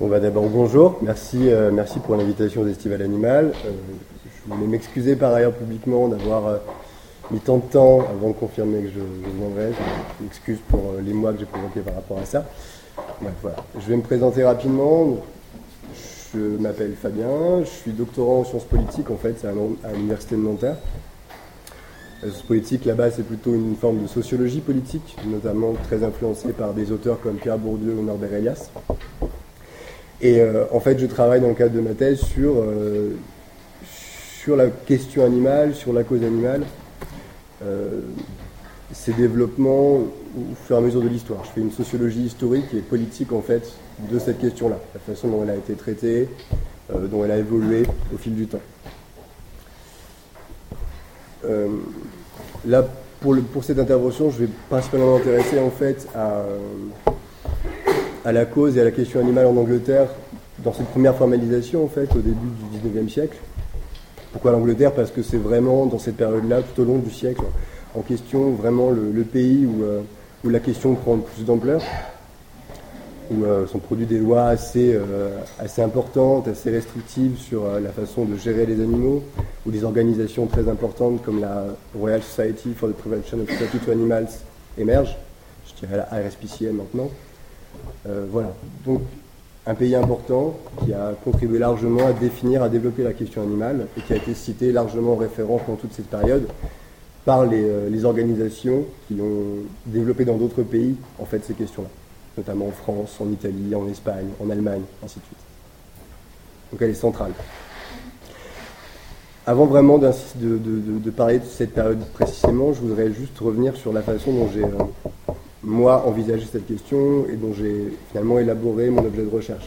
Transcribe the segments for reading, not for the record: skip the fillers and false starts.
Bon, d'abord, bonjour. Merci pour l'invitation aux Estivales Animales. Je voulais m'excuser par ailleurs publiquement d'avoir mis tant de temps avant de confirmer que je viendrais. Je m'excuse pour les mois que j'ai provoqués par rapport à ça. Bref, voilà. Je vais me présenter rapidement. Je m'appelle Fabien, je suis doctorant en sciences politiques, en fait, à l'université de Nanterre. La sciences politiques, là-bas, c'est plutôt une forme de sociologie politique, notamment très influencée par des auteurs comme Pierre Bourdieu ou Norbert Elias. Et en fait, je travaille dans le cadre de ma thèse sur la question animale, sur la cause animale, ses développements au fur et à mesure de l'histoire. Je fais une sociologie historique et politique, en fait, de cette question-là, la façon dont elle a été traitée, dont elle a évolué au fil du temps. Là, pour cette intervention, je vais principalement m'intéresser, en fait, à la cause et à la question animale en Angleterre dans cette première formalisation, en fait, au début du XIXe siècle. Pourquoi l'Angleterre ? Parce que c'est vraiment dans cette période-là, tout au long du siècle, en question vraiment le pays où la question prend plus d'ampleur, où sont produites des lois assez importantes, assez restrictives sur la façon de gérer les animaux, où des organisations très importantes comme la Royal Society for the Prevention of Cruelty to Animals émergent, je dirais la RSPCA maintenant. Voilà, donc un pays important qui a contribué largement à définir, à développer la question animale et qui a été cité largement en référence pendant toute cette période par les organisations qui ont développé dans d'autres pays en fait ces questions-là, notamment en France, en Italie, en Espagne, en Allemagne, ainsi de suite. Donc elle est centrale. Avant vraiment de parler de cette période précisément, je voudrais juste revenir sur la façon dont j'ai moi envisagé cette question et dont j'ai finalement élaboré mon objet de recherche.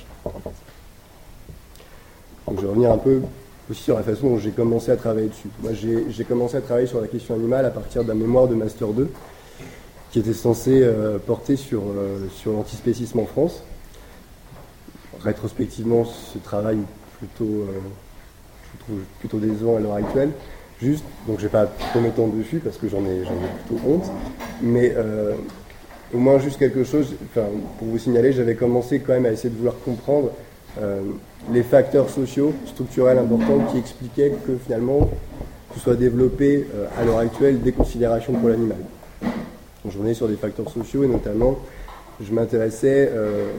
Donc je vais revenir un peu aussi sur la façon dont j'ai commencé à travailler dessus. Moi j'ai commencé à travailler sur la question animale à partir d'un mémoire de Master 2 qui était censé porter sur l'antispécisme en France. Rétrospectivement, ce travail je trouve plutôt décevant à l'heure actuelle. Donc je ne vais pas trop m'étendre dessus parce que j'en ai plutôt honte, mais au moins juste quelque chose, pour vous signaler, j'avais commencé quand même à essayer de vouloir comprendre les facteurs sociaux, structurels importants qui expliquaient que finalement se soient développées à l'heure actuelle des considérations pour l'animal. Donc, je revenais sur des facteurs sociaux et notamment je m'intéressais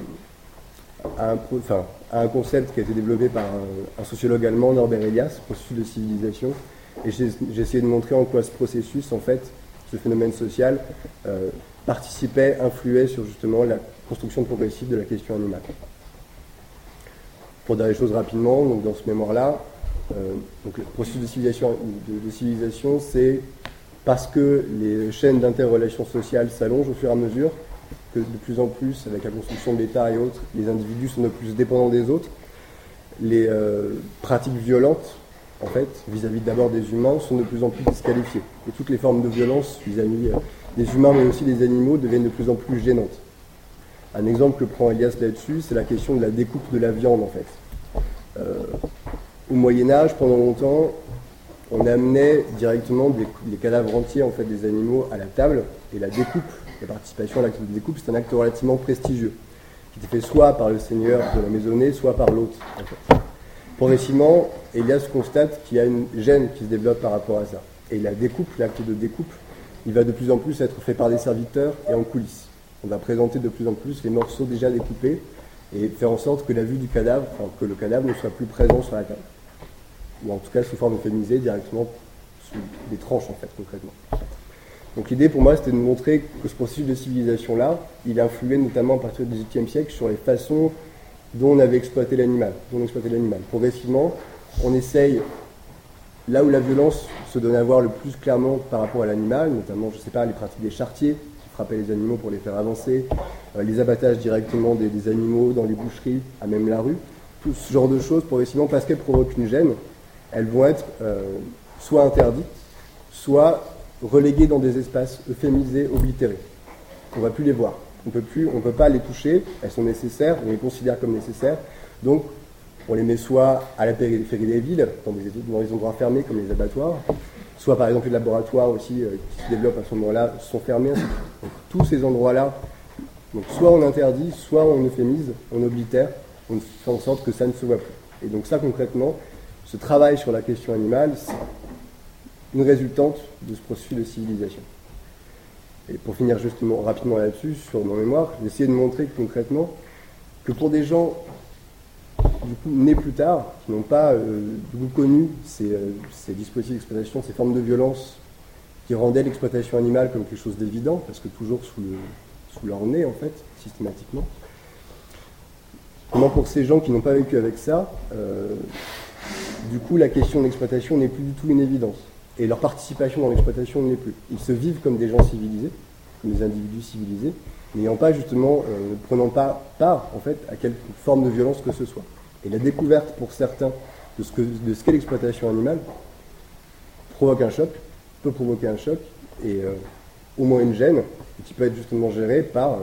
à un concept qui a été développé par un sociologue allemand, Norbert Elias, processus de civilisation, et j'ai essayé de montrer en quoi ce processus, en fait, ce phénomène social, participait, influait sur justement la construction progressive de la question animale. Pour dire les choses rapidement, donc dans ce mémoire-là, donc le processus de civilisation, c'est parce que les chaînes d'interrelations sociales s'allongent au fur et à mesure, que de plus en plus, avec la construction de l'État et autres, les individus sont de plus dépendants des autres. Les pratiques violentes, en fait, vis-à-vis d'abord des humains, sont de plus en plus disqualifiées. Et toutes les formes de violence vis-à-vis des humains, mais aussi des animaux, deviennent de plus en plus gênantes. Un exemple que prend Elias là-dessus, c'est la question de la découpe de la viande, en fait. Au Moyen-Âge, pendant longtemps, on amenait directement les cadavres entiers, en fait, des animaux à la table, et la découpe, la participation à l'acte de découpe, c'est un acte relativement prestigieux, qui était fait soit par le seigneur de la maisonnée, soit par l'hôte, en fait. Progressivement, Elias constate qu'il y a une gêne qui se développe par rapport à ça. Et la découpe, l'acte de découpe, il va de plus en plus être fait par des serviteurs et en coulisses. On va présenter de plus en plus les morceaux déjà découpés et faire en sorte que la vue du cadavre, que le cadavre ne soit plus présent sur la table. Ou en tout cas sous forme euphémisée, directement sous des tranches, en fait, concrètement. Donc l'idée pour moi, c'était de montrer que ce processus de civilisation-là, il influait notamment à partir du XVIIIe siècle sur les façons dont on avait exploité l'animal, Progressivement, on essaye, là où la violence se donne à voir le plus clairement par rapport à l'animal, notamment, je ne sais pas, les pratiques des charretiers, qui frappaient les animaux pour les faire avancer, les abattages directement des animaux dans les boucheries, à même la rue, tout ce genre de choses, progressivement, parce qu'elles provoquent une gêne, elles vont être soit interdites, soit reléguées dans des espaces euphémisés, oblitérés. On ne va plus les voir. On ne peut pas les toucher, elles sont nécessaires, on les considère comme nécessaires, donc on les met soit à la périphérie des villes, dans des endroits fermés comme les abattoirs, soit par exemple les laboratoires aussi qui se développent à ce moment-là sont fermés. Donc tous ces endroits-là, donc soit on interdit, soit on euphémise, on oblitère, on fait en sorte que ça ne se voit plus. Et donc ça, concrètement, ce travail sur la question animale, c'est une résultante de ce processus de civilisation. Et pour finir justement rapidement là-dessus, sur mon mémoire, j'ai essayé de montrer concrètement que pour des gens du coup nés plus tard, qui n'ont pas du coup connu ces dispositifs d'exploitation, ces formes de violence qui rendaient l'exploitation animale comme quelque chose d'évident, parce que toujours sous leur nez en fait, systématiquement. Comment pour ces gens qui n'ont pas vécu avec ça, du coup la question de l'exploitation n'est plus du tout une évidence. Et leur participation dans l'exploitation ne l'est plus. Ils se vivent comme des gens civilisés, comme des individus civilisés, n'ayant pas justement, ne prenant pas part en fait à quelque forme de violence que ce soit. Et la découverte pour certains de ce qu'est l'exploitation animale provoque un choc, peut provoquer un choc, et au moins une gêne, qui peut être justement gérée par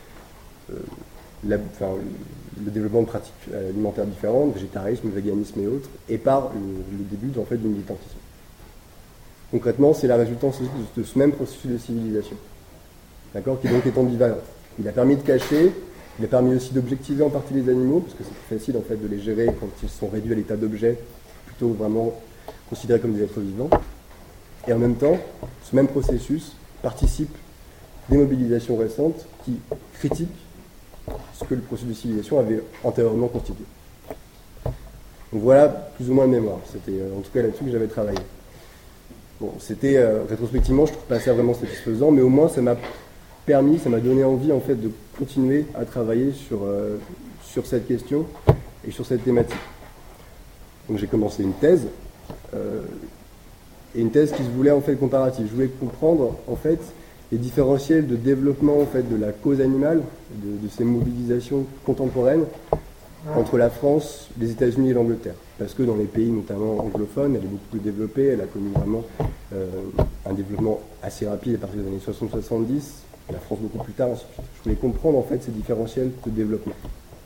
le développement de pratiques alimentaires différentes, végétarisme, véganisme et autres, et par le début en fait, du militantisme. Concrètement, c'est la résultance de ce même processus de civilisation, d'accord, qui donc est ambivalent. Il a permis de cacher, il a permis aussi d'objectiver en partie les animaux, parce que c'est plus facile en fait de les gérer quand ils sont réduits à l'état d'objets, plutôt vraiment considérés comme des êtres vivants. Et en même temps, ce même processus participe des mobilisations récentes qui critiquent ce que le processus de civilisation avait antérieurement constitué. Donc voilà plus ou moins le mémoire. C'était en tout cas là-dessus que j'avais travaillé. Bon, c'était rétrospectivement, je trouve pas ça vraiment satisfaisant, mais au moins ça m'a permis, ça m'a donné envie en fait de continuer à travailler sur cette question et sur cette thématique. Donc j'ai commencé une thèse, et une thèse qui se voulait en fait comparative. Je voulais comprendre en fait les différentiels de développement en fait de la cause animale, de ces mobilisations contemporaines entre la France, les États-Unis et l'Angleterre. Parce que dans les pays notamment anglophones, elle est beaucoup plus développée, elle a connu vraiment un développement assez rapide à partir des années 60-70, la France beaucoup plus tard ensuite. Je voulais comprendre en fait ces différentiels de développement.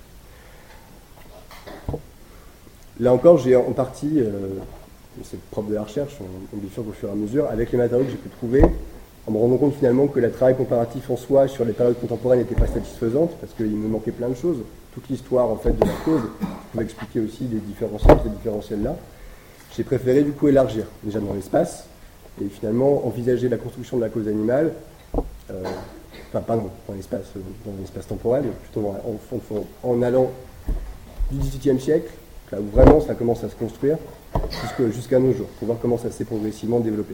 Là encore, j'ai en partie, c'est propre de la recherche, on bifurque au fur et à mesure, avec les matériaux que j'ai pu trouver, en me rendant compte finalement que le travail comparatif en soi sur les périodes contemporaines n'était pas satisfaisante, parce qu'il me manquait plein de choses. Toute l'histoire en fait de la cause pouvait expliquer aussi des différentiels, ces différentiels-là. J'ai préféré du coup élargir, déjà dans l'espace, et finalement envisager la construction de la cause animale, dans l'espace temporel, plutôt en allant du XVIIIe siècle, là où vraiment ça commence à se construire, jusqu'à nos jours, pour voir comment ça s'est progressivement développé.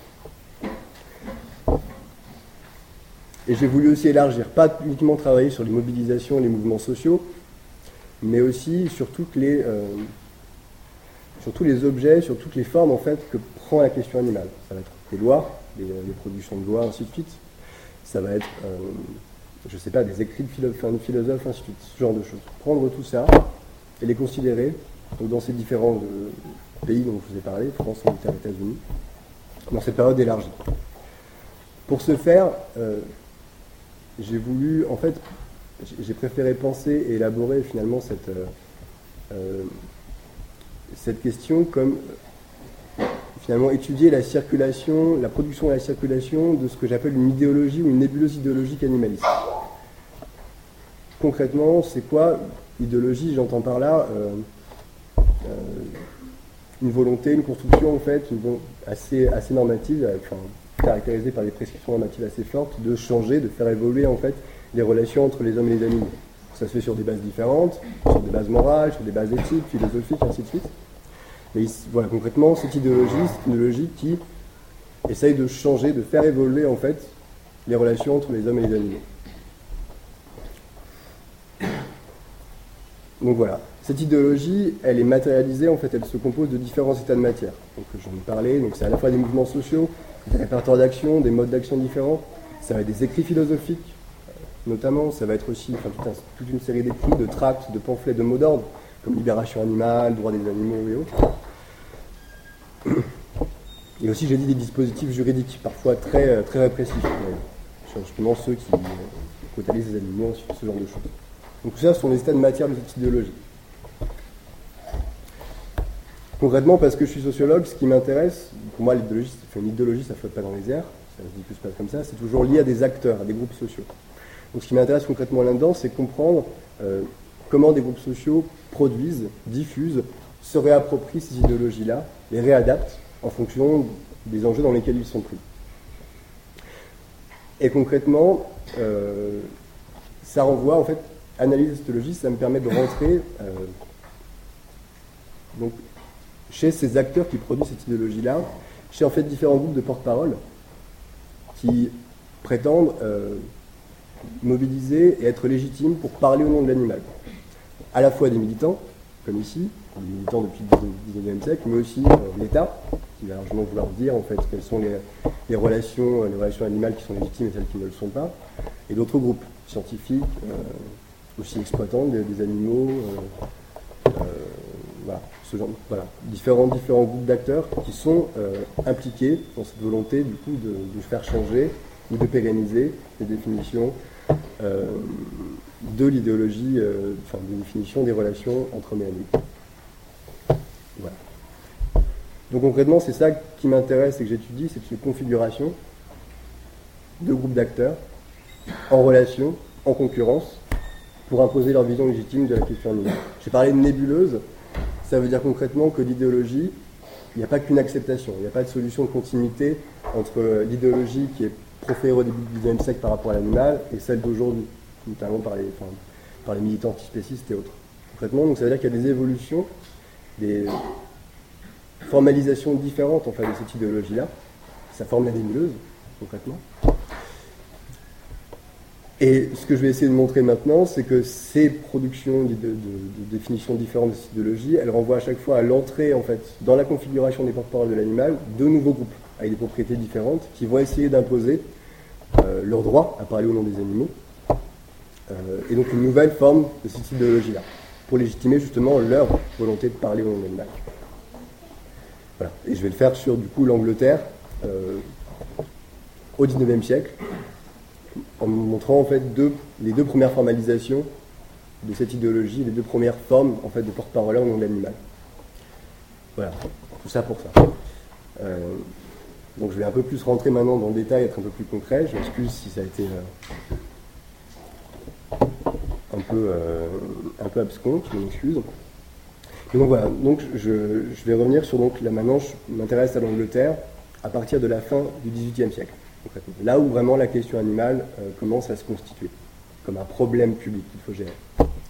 Et j'ai voulu aussi élargir, pas uniquement travailler sur les mobilisations et les mouvements sociaux, mais aussi sur tous les objets, sur toutes les formes en fait que prend la question animale. Ça va être des lois, les productions de lois, ainsi de suite. Ça va être, des écrits de philosophes, ainsi de suite, ce genre de choses. Prendre tout ça et les considérer dans ces différents pays dont je vous ai parlé, France, Angleterre, États-Unis, dans cette période élargie. Pour ce faire, j'ai préféré penser et élaborer finalement cette question comme finalement étudier la circulation, la production et la circulation de ce que j'appelle une idéologie ou une nébuleuse idéologique animaliste. Concrètement, c'est quoi idéologie? J'entends par là une volonté, une construction en fait assez normative, caractérisée par des prescriptions normatives assez fortes, de changer, de faire évoluer en fait les relations entre les hommes et les animaux. Ça se fait sur des bases différentes, sur des bases morales, sur des bases éthiques, philosophiques, ainsi de suite. Mais voilà, concrètement, cette idéologie, c'est une idéologie qui essaye de changer, de faire évoluer en fait les relations entre les hommes et les animaux. Donc voilà, cette idéologie, elle est matérialisée, en fait, elle se compose de différents états de matière. Donc j'en ai parlé, donc c'est à la fois des mouvements sociaux, des répertoires d'action, des modes d'action différents, ça va être des écrits philosophiques, notamment, ça va être aussi toute une série d'écrits, de tracts, de pamphlets, de mots d'ordre, comme libération animale, droit des animaux et autres. Et aussi, j'ai dit des dispositifs juridiques, parfois très, très répressifs, sur justement ceux qui brutalisent les animaux, ce genre de choses. Donc tout ça, ce sont des états de matière de cette idéologie. Concrètement, parce que je suis sociologue, ce qui m'intéresse, pour moi, l'idéologie, une idéologie, ça ne flotte pas dans les airs, ça se diffuse pas comme ça, c'est toujours lié à des acteurs, à des groupes sociaux. Donc ce qui m'intéresse concrètement là-dedans, c'est comprendre comment des groupes sociaux produisent, diffusent, se réapproprient ces idéologies-là, les réadaptent en fonction des enjeux dans lesquels ils sont pris. Et concrètement, ça renvoie, en fait, analyse sociologie, ça me permet de rentrer donc, chez ces acteurs qui produisent cette idéologie-là, chez en fait différents groupes de porte-parole qui prétendent mobiliser et être légitimes pour parler au nom de l'animal. À la fois des militants, comme ici, des militants depuis le XIXe siècle, mais aussi l'État, qui va largement vouloir dire en fait quelles sont les relations animales qui sont légitimes et celles qui ne le sont pas, et d'autres groupes scientifiques, aussi exploitants des animaux, voilà, ce genre, voilà, différents groupes d'acteurs qui sont impliqués dans cette volonté du coup de faire changer ou de pérenniser les définitions de l'idéologie, des définitions des relations entre hommes et animaux. Voilà. Donc concrètement, c'est ça qui m'intéresse et que j'étudie, c'est une configuration de groupes d'acteurs en relation, en concurrence, pour imposer leur vision légitime de la question animale. J'ai parlé de nébuleuse, ça veut dire concrètement que l'idéologie, il n'y a pas qu'une acceptation, il n'y a pas de solution de continuité entre l'idéologie qui est proférée au début du XIXe siècle par rapport à l'animal et celle d'aujourd'hui, notamment par les militants antispécistes et autres. Concrètement, donc ça veut dire qu'il y a des évolutions, des formalisations différentes en fait, de cette idéologie-là. Ça forme la nébuleuse, concrètement. Et ce que je vais essayer de montrer maintenant, c'est que ces productions de définitions différentes de cette idéologie, elles renvoient à chaque fois à l'entrée, en fait, dans la configuration des porte-paroles de l'animal, de nouveaux groupes, avec des propriétés différentes, qui vont essayer d'imposer leur droit à parler au nom des animaux, et donc une nouvelle forme de cette idéologie-là, pour légitimer justement leur volonté de parler au nom de l'animal. Voilà. Et je vais le faire sur, du coup, l'Angleterre, au XIXe siècle, en montrant en fait les deux premières formalisations de cette idéologie, les deux premières formes en fait de porte-parole au nom de l'animal. Voilà, tout ça pour ça. Donc je vais un peu plus rentrer maintenant dans le détail, être un peu plus concret. Je m'excuse si ça a été un peu abscon, je m'excuse. Donc voilà, donc je vais revenir sur donc là maintenant je m'intéresse à l'Angleterre à partir de la fin du XVIIIe siècle. Là où vraiment la question animale commence à se constituer comme un problème public qu'il faut gérer.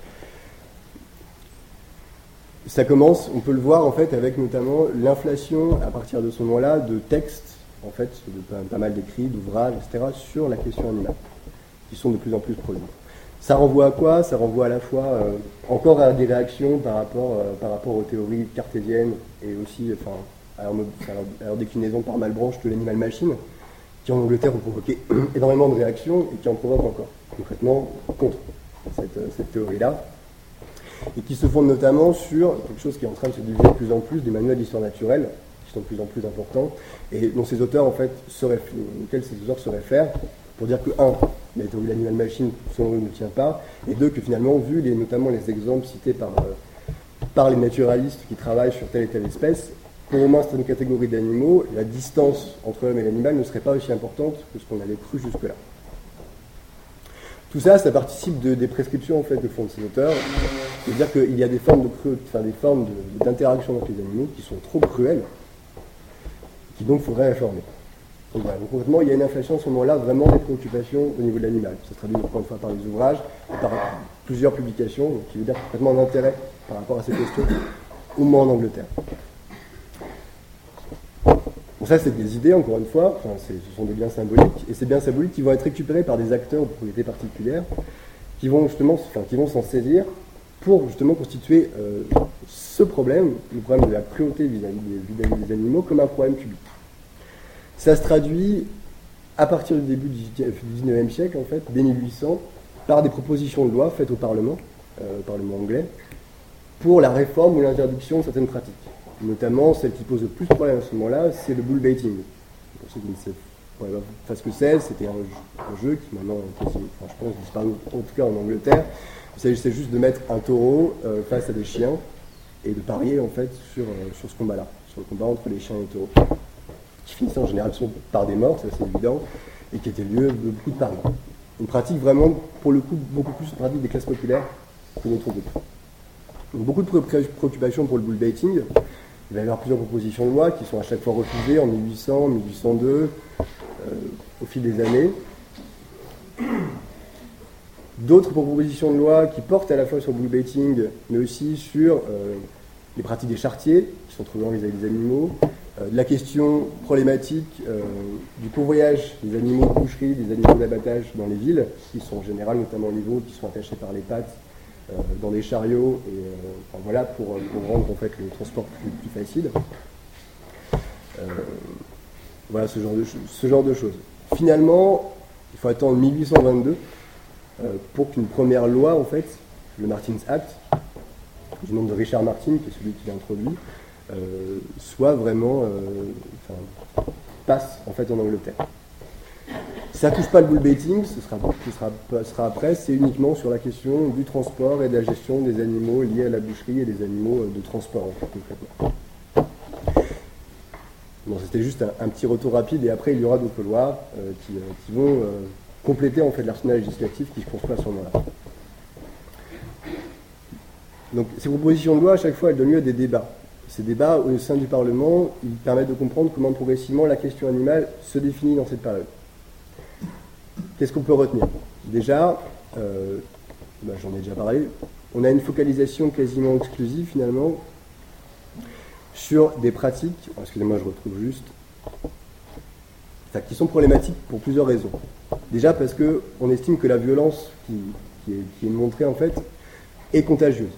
Ça commence, on peut le voir en fait avec notamment l'inflation à partir de ce moment-là de textes, en fait, de pas mal d'écrits, d'ouvrages, etc. sur la question animale, qui sont de plus en plus produits. Ça renvoie à quoi? Ça renvoie à la fois encore à des réactions par rapport aux théories cartésiennes et aussi à leur déclinaison par Malebranche de l'animal-machine, qui en Angleterre ont provoqué énormément de réactions et qui en provoquent encore, concrètement, contre cette théorie-là, et qui se fondent notamment sur quelque chose qui est en train de se diviser de plus en plus, des manuels d'histoire naturelle, qui sont de plus en plus importants, et dont ces auteurs, en fait, auxquels ces auteurs se réfèrent, pour dire que, un, la théorie de l'animal-machine, selon eux, ne tient pas, et deux, que finalement, vu notamment les exemples cités par les naturalistes qui travaillent sur telle et telle espèce, pour au moins certaines catégories d'animaux, la distance entre l'homme et l'animal ne serait pas aussi importante que ce qu'on avait cru jusque-là. Tout ça, ça participe des prescriptions en fait, de fond de ces auteurs. C'est-à-dire qu'il y a des formes d'interaction avec les animaux qui sont trop cruelles, qui donc faudrait réformer. Donc voilà, donc concrètement, il y a une inflation à ce moment-là, vraiment des préoccupations au niveau de l'animal. Ça se traduit encore une fois par les ouvrages, et par plusieurs publications, donc qui veut dire complètement un intérêt par rapport à ces questions, au moins en Angleterre. Donc ça, c'est des idées, encore une fois, ce sont des biens symboliques, et ces biens symboliques qui vont être récupérés par des acteurs de propriété particulière, qui vont s'en saisir pour justement constituer ce problème, le problème de la cruauté vis-à-vis des animaux, comme un problème public. Ça se traduit à partir du début du XIXe siècle, en fait, dès 1800, par des propositions de loi faites au Parlement anglais, pour la réforme ou l'interdiction de certaines pratiques. Notamment, celle qui pose le plus de problèmes à ce moment-là, c'est le bullbaiting. Pour ceux qui ne savent pas ce que c'est, c'était un jeu qui maintenant, je pense, disparu en tout cas en Angleterre. Il s'agissait juste de mettre un taureau face à des chiens et de parier en fait sur ce combat-là, sur le combat entre les chiens et les taureaux, qui finissait en général par des morts, c'est assez évident, et qui était lieu de beaucoup de paris. Une pratique vraiment, pour le coup, beaucoup plus une pratique des classes populaires que notre groupe. Donc, beaucoup de préoccupations pour le bullbaiting. Il va y avoir plusieurs propositions de loi qui sont à chaque fois refusées en 1800, 1802, au fil des années. D'autres propositions de loi qui portent à la fois sur le bullbaiting, mais aussi sur les pratiques des charretiers, qui sont trop longs vis-à-vis des animaux, la question problématique du convoyage des animaux de boucherie, des animaux d'abattage dans les villes, qui sont en général, notamment les veaux, qui sont attachés par les pattes dans des chariots, et enfin, voilà, pour rendre en fait le transport plus facile. Voilà ce genre de choses. Finalement, il faut attendre 1822 pour qu'une première loi, en fait, le Martin's Act, du nom de Richard Martin, qui est celui qui l'a introduit, soit vraiment passe en fait en Angleterre. Ça ne touche pas le bullbaiting, ce sera après, c'est uniquement sur la question du transport et de la gestion des animaux liés à la boucherie et des animaux de transport, en fait, concrètement. Bon, c'était juste un petit retour rapide, et après il y aura d'autres lois qui vont compléter en fait l'arsenal législatif qui se construit à ce moment-là. Donc ces propositions de loi, à chaque fois, elles donnent lieu à des débats. Ces débats, au sein du Parlement, ils permettent de comprendre comment progressivement la question animale se définit dans cette période. Qu'est-ce qu'on peut retenir? Déjà, j'en ai déjà parlé, on a une focalisation quasiment exclusive finalement sur des pratiques, excusez-moi je retrouve juste, qui sont problématiques pour plusieurs raisons. Déjà parce qu'on estime que la violence qui est montrée en fait est contagieuse.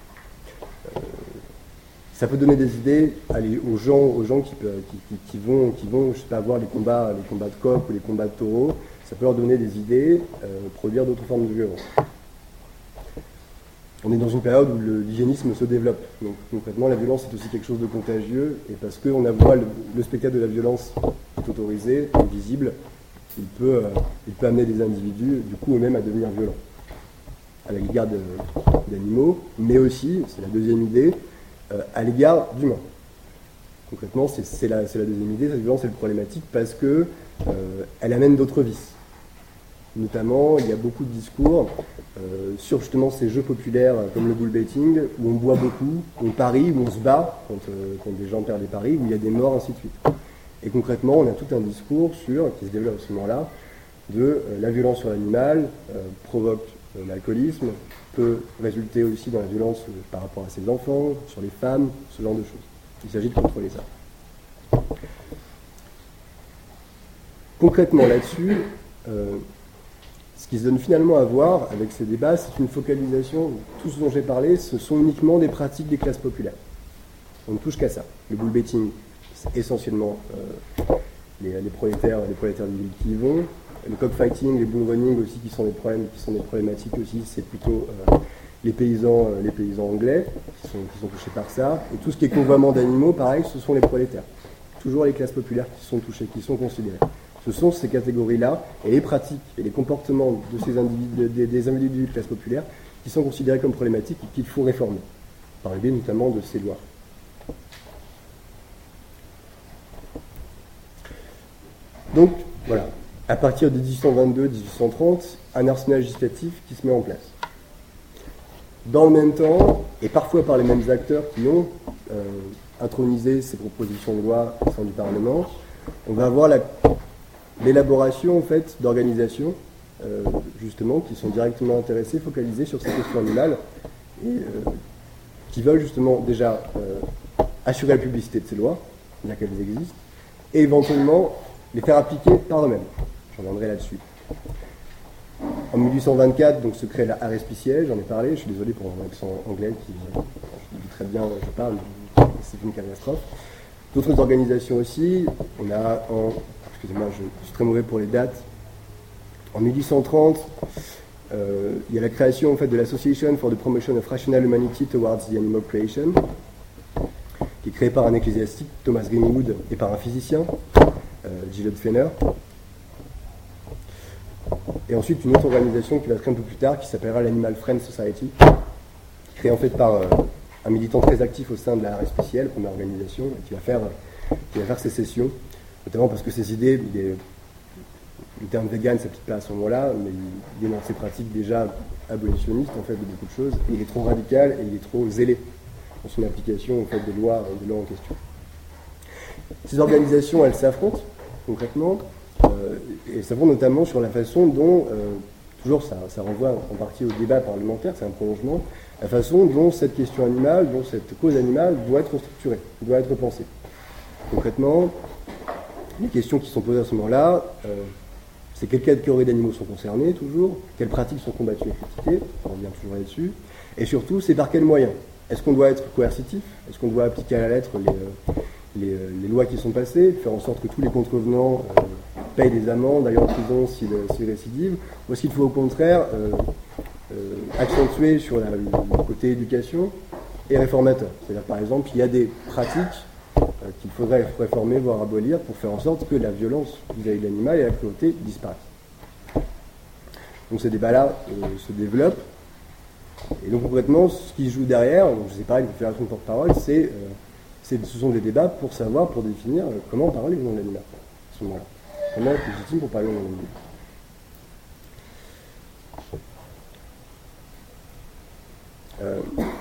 Ça peut donner des idées aux gens qui vont je sais pas, voir les combats de coqs ou les combats de taureaux. Ça peut leur donner des idées, produire d'autres formes de violence. On est dans une période où l'hygiénisme se développe. Donc concrètement, la violence est aussi quelque chose de contagieux, et parce qu'on voit le spectacle de la violence est autorisé, est visible, il peut amener des individus, du coup, eux-mêmes à devenir violents à l'égard d'animaux, mais aussi, c'est la deuxième idée, à l'égard d'humains. Concrètement, c'est la deuxième idée, cette violence est problématique parce qu'elle amène d'autres vices. Notamment, il y a beaucoup de discours sur justement ces jeux populaires comme le bullbaiting, où on boit beaucoup, on parie, où on se bat quand des gens perdent des paris, où il y a des morts, ainsi de suite. Et concrètement, on a tout un discours qui se développe à ce moment-là, de la violence sur l'animal provoque l'alcoolisme, peut résulter aussi dans la violence par rapport à ses enfants, sur les femmes, ce genre de choses. Il s'agit de contrôler ça. Concrètement là-dessus, ce qui se donne finalement à voir avec ces débats, c'est une focalisation, tout ce dont j'ai parlé, ce sont uniquement des pratiques des classes populaires. On ne touche qu'à ça. Le bullbaiting, c'est essentiellement les prolétaires des villes qui y vont. Le cockfighting, les bullrunning aussi, qui sont des problématiques aussi, c'est plutôt les paysans anglais qui sont touchés par ça. Et tout ce qui est convoiement d'animaux, pareil, ce sont les prolétaires. Toujours les classes populaires qui sont touchées, qui sont considérées. Ce sont ces catégories-là, et les pratiques et les comportements de ces des individus de classe populaire qui sont considérés comme problématiques et qu'il faut réformer, par le biais notamment de ces lois. Donc, voilà. À partir de 1822-1830, un arsenal législatif qui se met en place. Dans le même temps, et parfois par les mêmes acteurs qui ont intronisé ces propositions de loi au sein du Parlement, on va avoir l'élaboration en fait, d'organisations justement qui sont directement intéressées, focalisées sur ces questions animales, et qui veulent justement déjà assurer la publicité de ces lois, bien qu'elles existent, et éventuellement les faire appliquer par eux-mêmes. Je reviendrai là-dessus. En 1824, donc, se crée la RSPCA, j'en ai parlé, je suis désolé pour mon accent anglais, je dis très bien, je parle, c'est une catastrophe. D'autres organisations aussi, on a excusez-moi, je suis très mauvais pour les dates. En 1830, il y a la création en fait, de l'Association for the Promotion of Rational Humanity Towards the Animal Creation, qui est créée par un ecclésiastique, Thomas Greenwood, et par un physicien, Gilbert Fenner. Et ensuite, une autre organisation qui va se créer un peu plus tard, qui s'appellera l'Animal Friends Society, créée en fait par un militant très actif au sein de la RSPCA, la première organisation, qui va faire sécession, notamment parce que ces idées, le terme vegan ne s'applique pas à ce moment-là, mais il est dans ses pratiques déjà abolitionnistes en fait de beaucoup de choses, et il est trop radical et il est trop zélé dans son application en fait des lois en question. Ces organisations, elles s'affrontent concrètement, et s'affrontent notamment sur la façon dont, toujours ça renvoie en partie au débat parlementaire, c'est un prolongement, la façon dont cette question animale, dont cette cause animale doit être structurée, doit être pensée. Concrètement, les questions qui sont posées à ce moment-là, c'est quelles catégories d'animaux sont concernés, toujours, quelles pratiques sont combattues et critiquées, on revient toujours là-dessus, et surtout, c'est par quels moyens. Est-ce qu'on doit être coercitif? Est-ce qu'on doit appliquer à la lettre les lois qui sont passées, faire en sorte que tous les contrevenants payent des amendes, aillent en prison s'ils récidivent, ou est-ce qu'il faut au contraire accentuer sur le côté éducation et réformateur? C'est-à-dire par exemple, il y a des pratiques qu'il faudrait réformer, voire abolir, pour faire en sorte que la violence vis-à-vis de l'animal et la cruauté disparaissent. Donc ces débats-là se développent. Et donc concrètement, ce qui se joue derrière, je sais pas, une confédération de porte-parole, ce sont des débats pour savoir, pour définir comment parler au nom de l'animal à ce moment-là. Comment être légitime pour parler au nom de l'animal.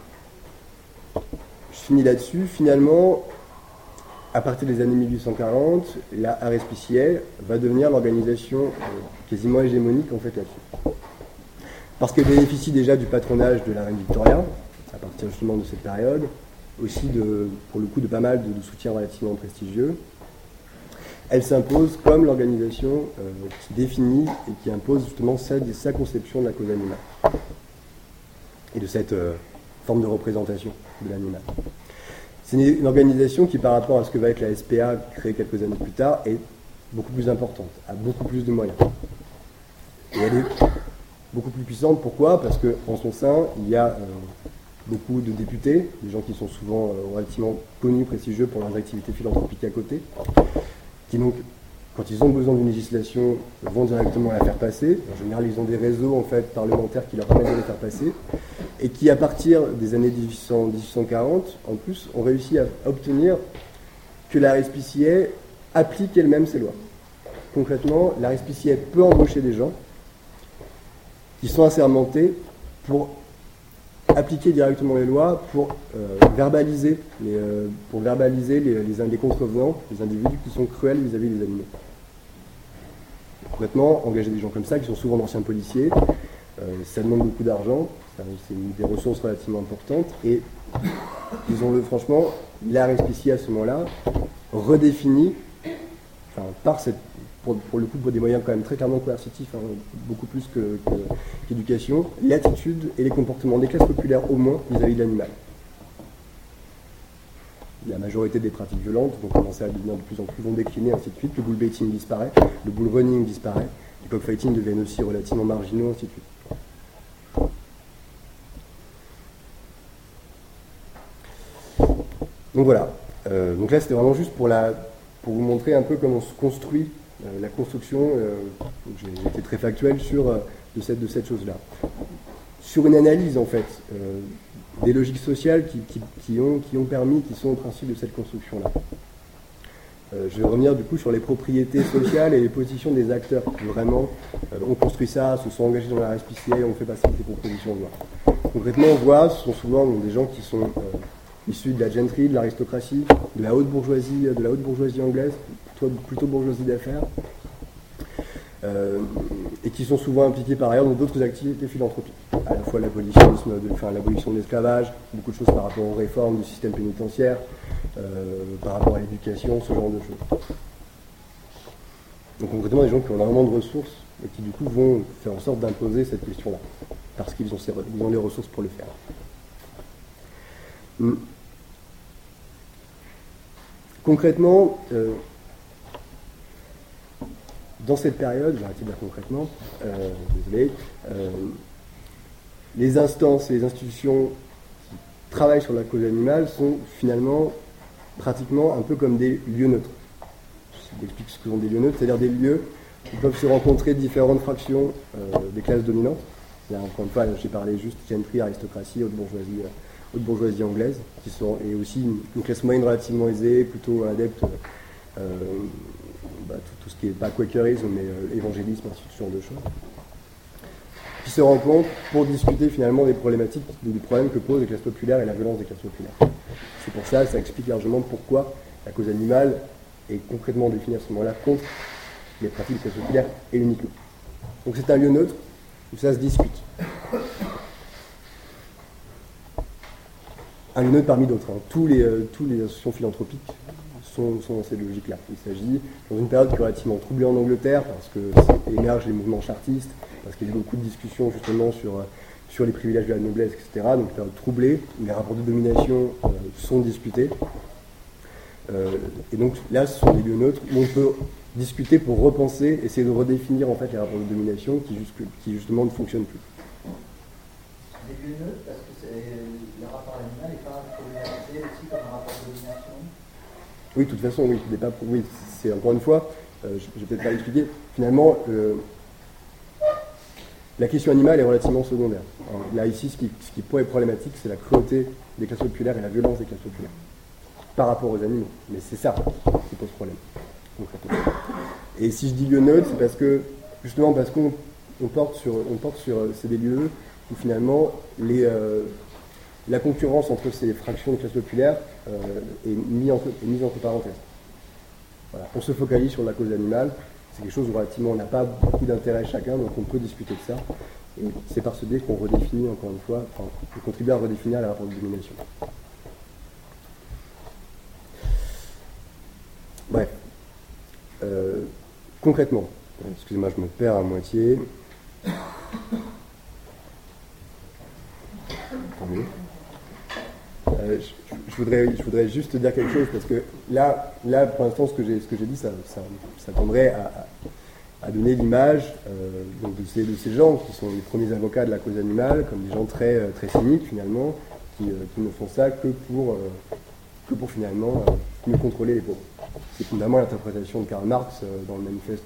Je finis là-dessus. Finalement, à partir des années 1840, la RSPCA va devenir l'organisation quasiment hégémonique en fait là-dessus. Parce qu'elle bénéficie déjà du patronage de la reine Victoria, à partir justement de cette période, aussi pour le coup de pas mal de soutiens relativement prestigieux. Elle s'impose comme l'organisation qui définit et qui impose justement sa conception de la cause animale et de cette forme de représentation de l'animal. C'est une organisation qui, par rapport à ce que va être la SPA créée quelques années plus tard, est beaucoup plus importante, a beaucoup plus de moyens. Et elle est beaucoup plus puissante. Pourquoi? Parce qu'en son sein, il y a beaucoup de députés, des gens qui sont souvent relativement connus, prestigieux pour leurs activités philanthropiques à côté, qui donc, quand ils ont besoin d'une législation, vont directement la faire passer. En général, ils ont des réseaux en fait, parlementaires qui leur permettent de les faire passer, et qui, à partir des années 1840, en plus, ont réussi à obtenir que la RSPCA applique elle-même ses lois. Concrètement, la RSPCA peut embaucher des gens qui sont assermentés pour appliquer directement les lois, pour verbaliser les contrevenants, les individus qui sont cruels vis-à-vis des animaux. Concrètement, engager des gens comme ça, qui sont souvent d'anciens policiers, ça demande beaucoup d'argent, c'est des ressources relativement importantes, et disons-le franchement, la RSPCA à ce moment-là redéfinit, pour le coup, pour des moyens quand même très clairement coercitifs, beaucoup plus qu'éducation, l'attitude et les comportements des classes populaires au moins vis-à-vis de l'animal. La majorité des pratiques violentes vont commencer à devenir de plus en plus, vont décliner, ainsi de suite. Le bullbaiting disparaît, le bullrunning disparaît, les cockfighting deviennent aussi relativement marginaux, ainsi de suite. Donc voilà. Donc là, c'était vraiment juste pour vous montrer un peu comment se construit la construction. J'ai été très factuel de cette chose-là. Sur une analyse, en fait, des logiques sociales qui ont permis, qui sont au principe de cette construction-là. Je vais revenir du coup sur les propriétés sociales et les positions des acteurs qui vraiment ont construit ça, se sont engagés dans la RSPCA, ont fait passer des propositions de loi. Concrètement, on voit, ce sont souvent des gens qui sont issus de la gentry, de l'aristocratie, de la haute bourgeoisie anglaise, plutôt bourgeoisie d'affaires, et qui sont souvent impliqués par ailleurs dans d'autres activités philanthropiques, à la fois l'abolition de l'esclavage, beaucoup de choses par rapport aux réformes du système pénitentiaire, par rapport à l'éducation, ce genre de choses. Donc concrètement, des gens qui ont énormément de ressources et qui du coup vont faire en sorte d'imposer cette question-là, parce qu'ils ont les ressources pour le faire. Concrètement, dans cette période, j'ai arrêté de dire concrètement, désolé, les instances et les institutions qui travaillent sur la cause animale sont finalement pratiquement un peu comme des lieux neutres. Je t'explique ce que sont des lieux neutres, c'est-à-dire des lieux où peuvent se rencontrer différentes fractions des classes dominantes. Là, encore une fois, j'ai parlé juste gentry, aristocratie, haute bourgeoisie anglaise, et aussi une classe moyenne relativement aisée, plutôt adepte tout ce qui est pas quakerisme, mais évangélisme, ainsi de ce genre de choses, qui se rencontrent pour discuter finalement des problématiques, du problème que posent les classes populaires et la violence des classes populaires. C'est pour ça, ça explique largement pourquoi la cause animale est concrètement définie à ce moment-là contre les pratiques des classes populaires et uniquement. Donc c'est un lieu neutre où ça se discute. Un lieu neutre parmi d'autres. Hein. Tous les associations philanthropiques sont dans cette logique-là. Il s'agit, dans une période qui est relativement troublée en Angleterre, parce que émergent les mouvements chartistes, parce qu'il y a eu beaucoup de discussions justement sur les privilèges de la noblesse, etc. Donc une période troublée, où les rapports de domination sont discutés. Et donc là, ce sont des lieux neutres où on peut discuter pour repenser, essayer de redéfinir en fait les rapports de domination qui justement ne fonctionnent plus. Des lieux neutres, parce que le rapport à l'animal n'est pas problématisé aussi comme un rapport de domination. Oui, de toute façon, oui. Oui, c'est encore une fois, je vais peut-être pas l'expliquer. Finalement, la question animale est relativement secondaire. Alors, là, ici, ce qui est problématique, c'est la cruauté des classes populaires et la violence des classes populaires par rapport aux animaux. Mais c'est ça qui pose problème, concrètement. Et si je dis lieu neutre, c'est parce qu'on porte sur c'est des lieux où finalement la concurrence entre ces fractions de classes populaires est mise entre parenthèses. Voilà. On se focalise sur la cause animale, c'est quelque chose où relativement on n'a pas beaucoup d'intérêt chacun, donc on peut discuter de ça. Et c'est par ce biais qu'on redéfinit, encore une fois, on contribue à redéfinir les rapports de domination. Bref. Concrètement, excusez-moi, je me perds à moitié. Je voudrais juste dire quelque chose, parce que là pour l'instant, ce que j'ai dit, ça tendrait à donner l'image donc de ces gens qui sont les premiers avocats de la cause animale, comme des gens très cyniques finalement, qui ne font ça que pour finalement mieux contrôler les pauvres. C'est finalement l'interprétation de Karl Marx dans le manifeste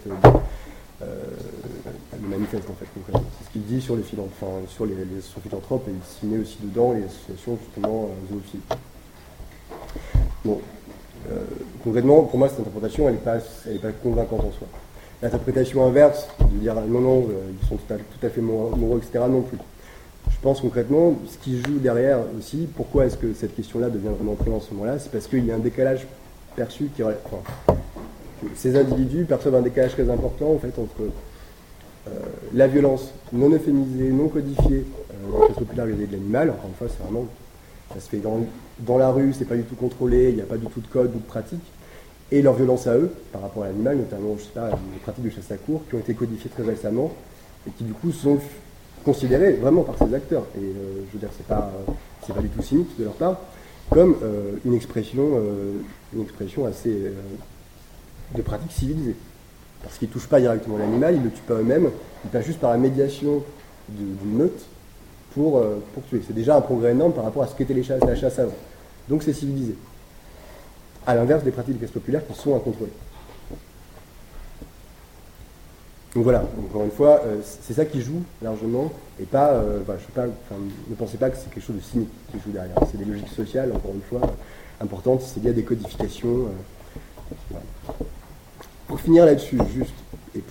en fait concrètement. C'est ce qu'il dit sur les associations philanthropes, et il s'y met aussi dedans les associations justement zoophiles. Bon, concrètement, pour moi, cette interprétation, elle n'est pas convaincante en soi. L'interprétation inverse, de dire non, ils sont tout à fait moraux, etc., non plus. Je pense concrètement, ce qui joue derrière aussi, pourquoi est-ce que cette question-là devient vraiment prégnante à ce moment-là, c'est parce qu'il y a un décalage perçu que ces individus perçoivent un décalage très important en fait entre la violence non euphémisée, non codifiée dans la classe populaire vis-à-vis de l'animal. Encore une fois, c'est vraiment, ça se fait dans la rue, c'est pas du tout contrôlé, il n'y a pas du tout de code ou de pratique, et leur violence à eux par rapport à l'animal, notamment les pratiques de chasse à courre qui ont été codifiées très récemment et qui du coup sont considérées vraiment par ces acteurs, et je veux dire, c'est pas du tout cynique de leur part, comme une expression assez de pratiques civilisées. Parce qu'ils ne touchent pas directement l'animal, ils ne le tuent pas eux-mêmes, ils passent juste par la médiation d'une meute pour tuer. C'est déjà un progrès énorme par rapport à ce qu'était la chasse avant. Donc c'est civilisé. À l'inverse des pratiques des classes populaires qui sont incontrôlées. Donc voilà, encore une fois, c'est ça qui joue largement, et pas, ne pensez pas que c'est quelque chose de cynique qui joue derrière. C'est des logiques sociales, encore une fois, importantes, c'est lié à des codifications. Voilà. Pour finir là-dessus, juste, et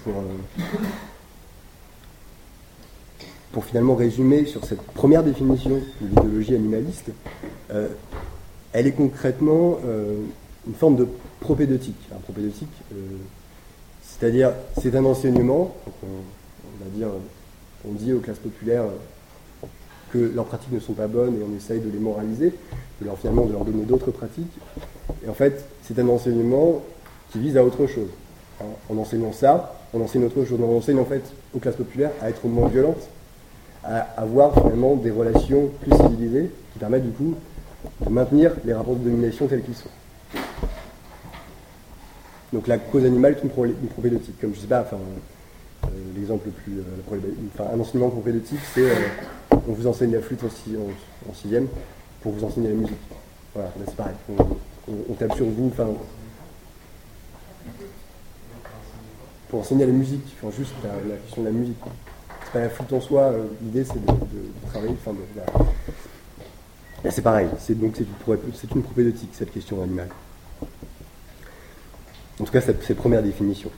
pour finalement résumer sur cette première définition de l'idéologie animaliste, elle est concrètement une forme de propédeutique. Un propédeutique, c'est-à-dire, c'est un enseignement, donc on dit aux classes populaires que leurs pratiques ne sont pas bonnes et on essaye de les moraliser, finalement de leur donner d'autres pratiques. Et en fait, c'est un enseignement qui vise à autre chose. En enseignant ça, on enseigne autre chose. On enseigne en fait aux classes populaires à être moins violentes, à avoir finalement des relations plus civilisées qui permettent du coup de maintenir les rapports de domination tels qu'ils sont. Donc la cause animale est une propédeutique. Comme je sais pas, l'exemple le plus, un enseignement propédeutique, c'est on vous enseigne la flûte en sixième pour vous enseigner la musique. Voilà, là, c'est pareil. On tape sur vous, pour enseigner la musique, juste la question de la musique. C'est pas la flûte en soi, l'idée c'est de travailler, là c'est pareil, c'est une propédeutique cette question animale. En tout cas, cette première définition.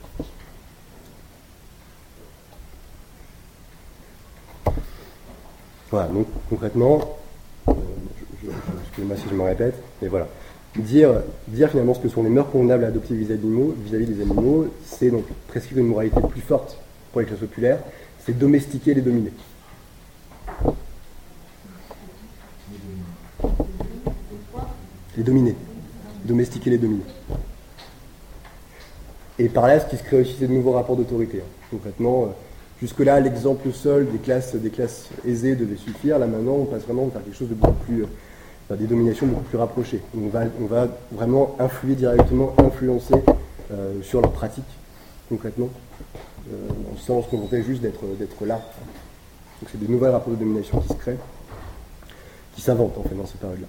Voilà, donc concrètement, excusez-moi si je me répète, mais voilà. Dire finalement ce que sont les mœurs convenables à adopter vis-à-vis des animaux, c'est donc prescrire une moralité plus forte pour les classes populaires, c'est domestiquer les dominés. Les dominés. Domestiquer les dominés. Et par là, ce qui se crée aussi, c'est de nouveaux rapports d'autorité. Concrètement, jusque-là, l'exemple seul des classes aisées devait suffire. Là, maintenant, on passe vraiment vers quelque chose de beaucoup plus... des dominations beaucoup plus rapprochées. On va vraiment influencer sur leurs pratiques, concrètement, sans se contenter juste d'être là. Donc c'est des nouveaux rapports de domination qui se créent, qui s'inventent en fait dans cette période-là.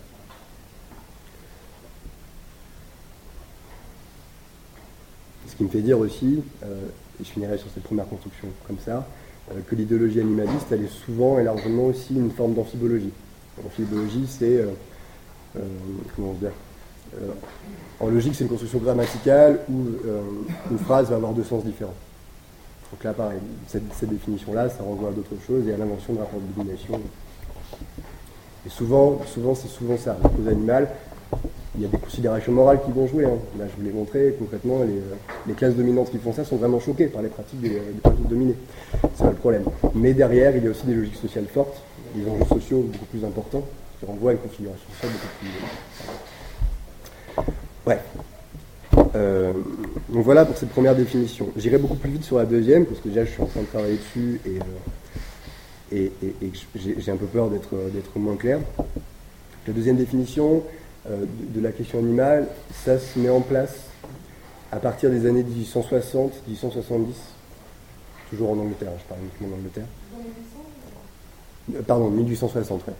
Ce qui me fait dire aussi, et je finirai sur cette première construction comme ça, que l'idéologie animaliste, elle est souvent et largement aussi une forme d'amphibologie. L'amphibologie, c'est... comment dire en logique, c'est une construction grammaticale où une phrase va avoir deux sens différents. Donc là, pareil, cette définition-là, ça renvoie à d'autres choses et à l'invention de rapports de domination. Et souvent c'est ça. La cause animale, il y a des considérations morales qui vont jouer. Hein. Là, je vous l'ai montré, concrètement, les classes dominantes qui font ça sont vraiment choquées par les pratiques des pratiques dominées. C'est pas le problème. Mais derrière, il y a aussi des logiques sociales fortes, des enjeux sociaux beaucoup plus importants, qui renvoient à une configuration sociale beaucoup plus... Ouais. Donc voilà pour cette première définition. J'irai beaucoup plus vite sur la deuxième, parce que déjà je suis en train de travailler dessus et j'ai un peu peur d'être moins clair. La deuxième définition de la question animale, ça se met en place à partir des années 1860-1870, toujours en Angleterre, je parle uniquement d'Angleterre. Pardon, 1860, ouais.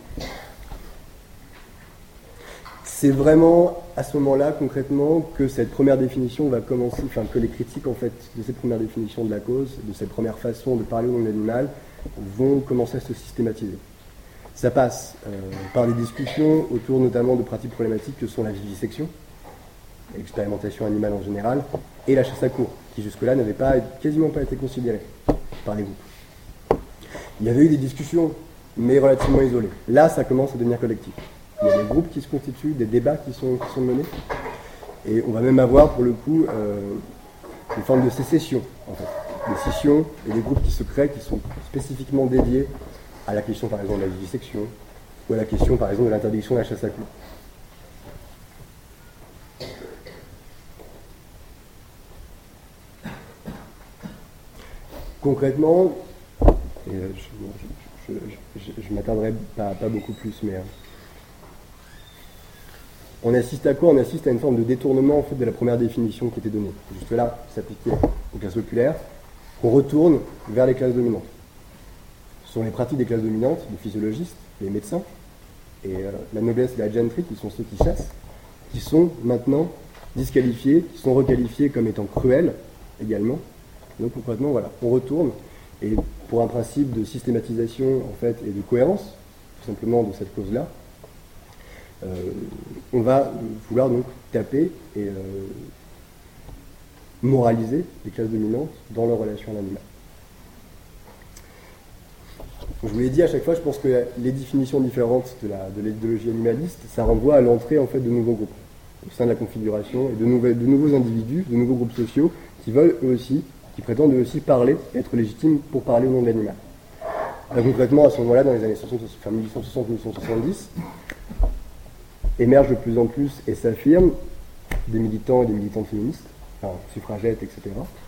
C'est vraiment à ce moment-là, concrètement, que cette première définition va commencer, enfin que les critiques en fait de cette première définition de la cause, de cette première façon de parler au nom de l'animal, vont commencer à se systématiser. Ça passe par des discussions autour notamment de pratiques problématiques que sont la vivisection, l'expérimentation animale en général, et la chasse à courre, qui jusque-là n'avait quasiment pas été considérée par les groupes. Il y avait eu des discussions, mais relativement isolées. Là, ça commence à devenir collectif. Il y a des groupes qui se constituent, des débats qui sont menés. Et on va même avoir, pour le coup, une forme de sécession, en fait. Des scissions et des groupes qui se créent, qui sont spécifiquement dédiés à la question, par exemple, de la vivisection, ou à la question, par exemple, de l'interdiction de la chasse à courre. Concrètement, et je m'attarderai pas beaucoup plus, mais... On assiste à quoi? On assiste à une forme de détournement en fait, de la première définition qui était donnée. Juste là, qui s'appliquait aux classes populaires. On retourne vers les classes dominantes. Ce sont les pratiques des classes dominantes, les physiologistes, les médecins, et la noblesse et la gentry, qui sont ceux qui chassent, qui sont maintenant disqualifiés, qui sont requalifiés comme étant cruels également. Donc concrètement, voilà, on retourne, et pour un principe de systématisation en fait, et de cohérence, tout simplement de cette cause-là, on va vouloir donc taper et moraliser les classes dominantes dans leur relation à l'animal. Je vous l'ai dit à chaque fois, je pense que les définitions différentes de l'idéologie animaliste, ça renvoie à l'entrée en fait de nouveaux groupes au sein de la configuration et de nouveaux individus, de nouveaux groupes sociaux qui veulent eux aussi, qui prétendent eux aussi parler, être légitimes pour parler au nom de l'animal. Concrètement, à ce moment-là, dans les années 1860-1870, émerge de plus en plus et s'affirment des militants et des militantes féministes, enfin, suffragettes, etc.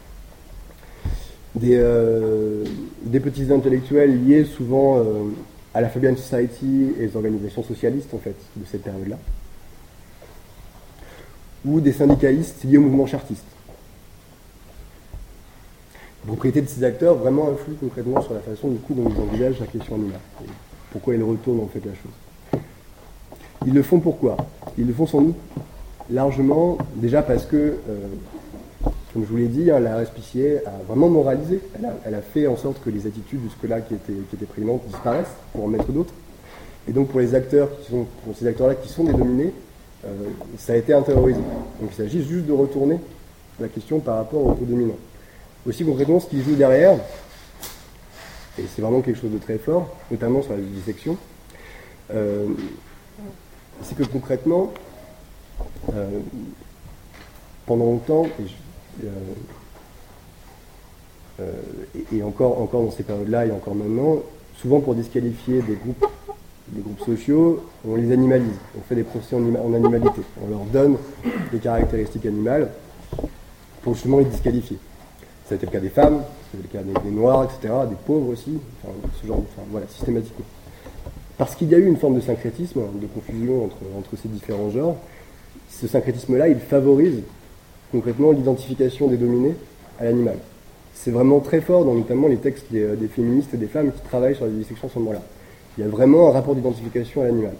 Des petits intellectuels liés souvent à la Fabian Society et les organisations socialistes en fait de cette période-là, ou des syndicalistes liés au mouvement chartiste. La propriété de ces acteurs vraiment influe concrètement sur la façon du coup dont ils envisagent la question animale et pourquoi ils retournent en fait la chose. Ils le font pourquoi? Ils le font sans doute largement, déjà parce que, comme je vous l'ai dit, la RSPCA a vraiment moralisé. Elle a fait en sorte que les attitudes jusque-là qui étaient prégnantes disparaissent pour en mettre d'autres. Et donc pour les acteurs pour ces acteurs-là qui sont des dominés, ça a été intériorisé. Donc il s'agit juste de retourner la question par rapport au dominant. Aussi concrètement, ce qui joue derrière, et c'est vraiment quelque chose de très fort, notamment sur la vivisection, c'est que concrètement, pendant longtemps, et encore dans ces périodes-là et encore maintenant, souvent pour disqualifier des groupes sociaux, on les animalise, on fait des procès en animalité, on leur donne des caractéristiques animales pour justement les disqualifier. Ça a été le cas des femmes, ça a été le cas des noirs, etc., des pauvres aussi, ce genre voilà, systématiquement. Parce qu'il y a eu une forme de syncrétisme, de confusion entre ces différents genres, ce syncrétisme-là, il favorise concrètement l'identification des dominés à l'animal. C'est vraiment très fort dans notamment les textes des féministes et des femmes qui travaillent sur la vivisection à ce moment-là. Il y a vraiment un rapport d'identification à l'animal.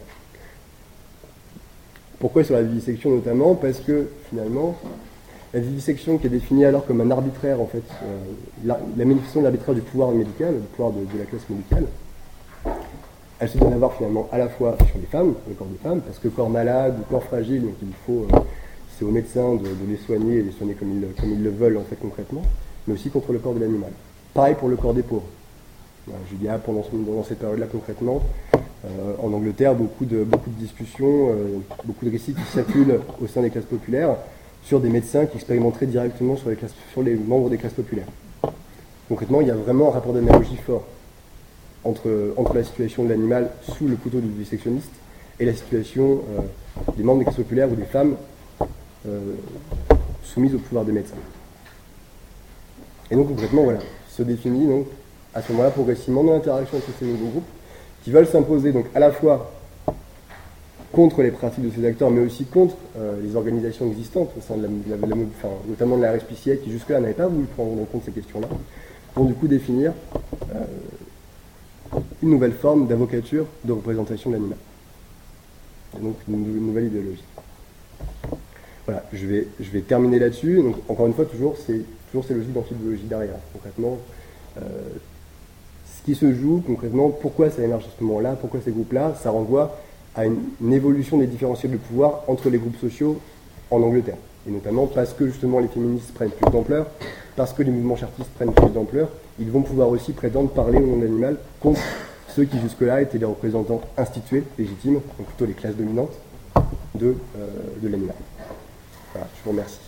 Pourquoi sur la vivisection notamment? Parce que finalement, la vivisection qui est définie alors comme un arbitraire, en fait, la manifestation de l'arbitraire du pouvoir médical, du pouvoir de la classe médicale, elle se donne à voir finalement à la fois sur les femmes, le corps des femmes, parce que corps malade ou corps fragile, donc il faut, c'est aux médecins de les soigner et les soigner comme ils le veulent en fait concrètement, mais aussi contre le corps de l'animal. Pareil pour le corps des pauvres. Il y a pendant cette période-là concrètement, en Angleterre, beaucoup de discussions, beaucoup de récits qui circulent au sein des classes populaires sur des médecins qui expérimenteraient directement sur les membres des classes populaires. Concrètement, il y a vraiment un rapport d'analogie fort entre la situation de l'animal sous le couteau du vivisectionniste et la situation des membres des classes populaires ou des femmes soumises au pouvoir des médecins. Et donc concrètement, voilà, se définit donc à ce moment-là progressivement dans l'interaction entre ces nouveaux groupes qui veulent s'imposer donc à la fois contre les pratiques de ces acteurs, mais aussi contre les organisations existantes au sein de notamment de la RSPCA qui jusque-là n'avait pas voulu prendre en compte ces questions-là, pour du coup définir une nouvelle forme d'avocature de représentation de l'animal. Et donc une nouvelle idéologie. Voilà, je vais terminer là-dessus. Donc encore une fois, toujours ces logiques d'amphibologie derrière. Concrètement, ce qui se joue concrètement, pourquoi ça émerge à ce moment-là, pourquoi ces groupes-là, ça renvoie à une évolution des différentiels de pouvoir entre les groupes sociaux en Angleterre. Et notamment parce que justement les féministes prennent plus d'ampleur, parce que les mouvements chartistes prennent plus d'ampleur, ils vont pouvoir aussi prétendre parler au nom de l'animal contre ceux qui jusque-là étaient les représentants institués, légitimes, donc plutôt les classes dominantes de l'animal. Voilà, je vous remercie.